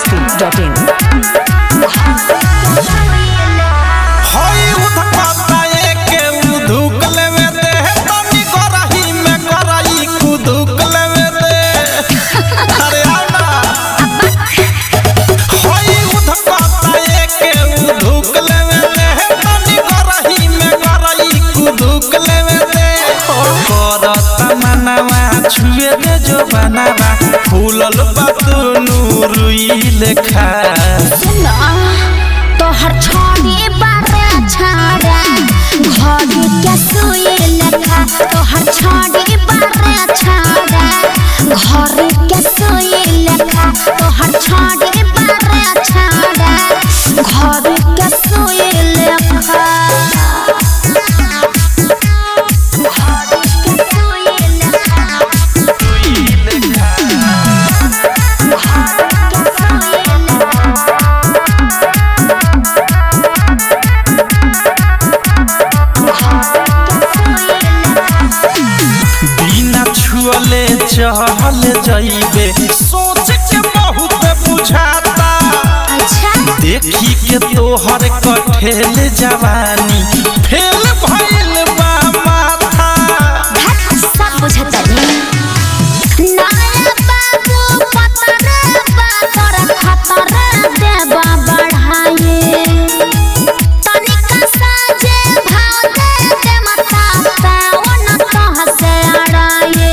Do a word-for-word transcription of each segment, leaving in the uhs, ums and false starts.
मस्ती dot इन। छुए दे जो बनावा फूलल बातनु रुई लेखा तो हर छोड़ी बारे छाड़ा घड़ी के सुई लेखा तो हर छोड़ी बारे छाड़ा घड़ी के सुई लेखा तो हर छोड़ी बारे छाड़ा घड़ी के सुई लेखा चहल जाइबे सोच के बहुत बुझाता देखी के तोहर कठेल जवानी फेल भइल बा माथा सब बुझता नहीं नाया बाबू पतर बा तोरा खतर देबा बढ़ाए तनिका साजे भाव दे दे मता पावन कह से अड़ाए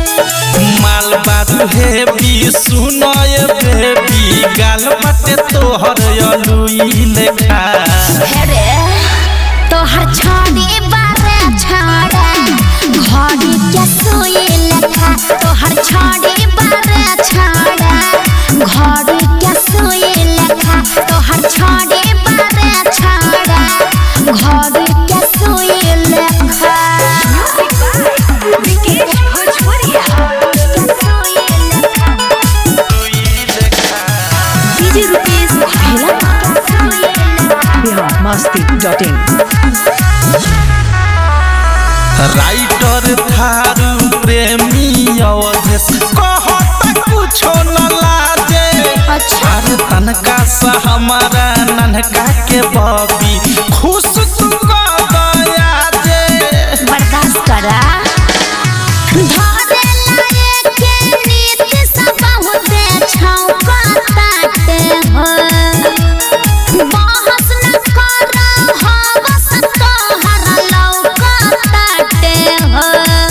हे बी सुनाय बेबी गाल मते तोहर अलुई लेखा हेरे तोहर छोड़ी बारे छाड़ा घड़ी के सुई लेखा तोहर छोड़ी बारे छाड़ा घड़ी के सुई लेखा तोहर छोड़ी बारे छाड़ा घड़ी के सुई लेखा Bihar Masti dot in. Writer Tharu Premi Awadhesh कहता कुछो न लाजे अच्छा तनका सा हमारा ननका के बबी खुश तू कर दया जे बर्दाश्त करा धरे लाए के नीत सब बहुते छौकाते हो बहस न करा हवस तोहर लौकाते हो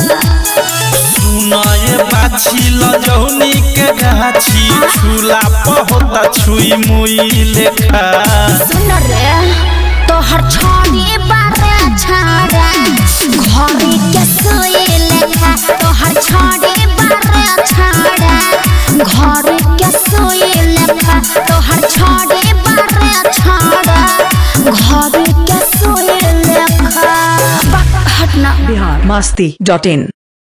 सुनाए बाछी लजौनी के गाछी छुला पहोता छुई मुई लेखा सुन रे तोहर छोड़ी बारे छाड़ा घड़ी के सुई लेखा तोहर छोड़ी बारे छाड़ा घड़ी के सुई लेखा तोहर छोड़ी बारे छाड़ा घड़ी के सुई लेखा हटना बिहार मस्ती डॉट इन।